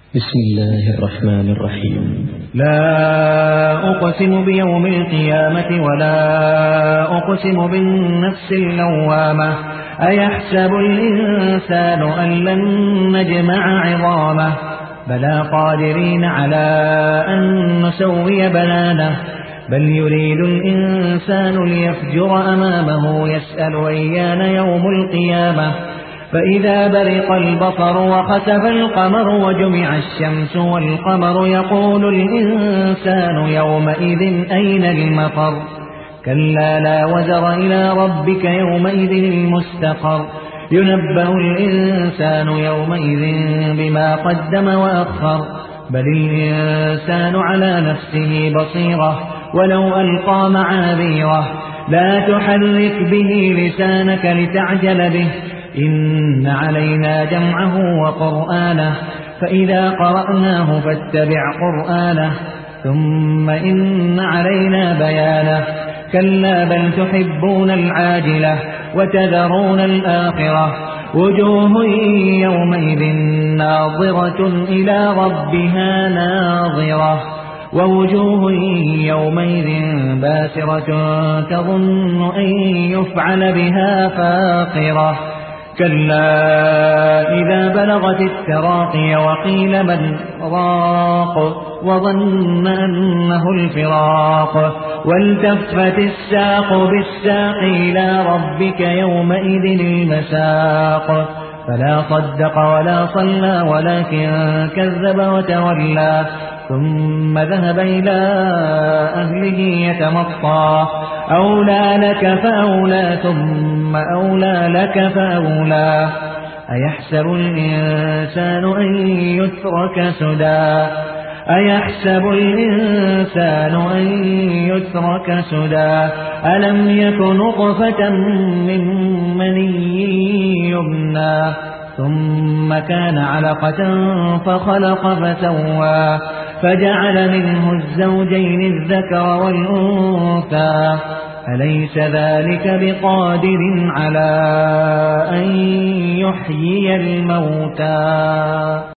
بسم الله الرحمن الرحيم. لا أقسم بيوم القيامة ولا أقسم بالنفس اللوامة أيحسب الإنسان أن لن نجمع عظامه بلى قادرين على أن نسوي بنانه بل يريد الإنسان ليفجر أمامه يسأل أيان يوم القيامة فإذا برق البصر وخسف القمر وجمع الشمس والقمر يقول الإنسان يومئذ أين المفر كلا لا وزر إلى ربك يومئذ المستقر ينبأ الإنسان يومئذ بما قدم وأخر بل الإنسان على نفسه بصيرة ولو ألقى معاذيره لا تحرك به لسانك لتعجل به إن علينا جمعه وقرآنه فإذا قرأناه فاتبع قرآنه ثم إن علينا بيانه كلا بل تحبون العاجلة وتذرون الآخرة وجوه يومئذ ناظرة إلى ربها ناظرة ووجوه يومئذ باسرة تظن أن يفعل بها فاقرة كلا إذا بلغت التراقي وقيل من راق وظن أنه الفراق والتفت الساق بالساق إلى ربك يومئذ المساق فلا صدق ولا صلى ولكن كذب وتولى ثم ذهب إلى أهله يتمطى أولى لك فأولى ثم أولى لك فأولى أيحسب الإنسان أن يترك سدى أيحسب الإنسان أن يترك سدى ألم يك نطفة من مني يمنى ثم كان علقة فخلق فسوى فجعل منه الزوجين الذكر والأنثى أليس ذلك بقادر على أن يحيي الموتى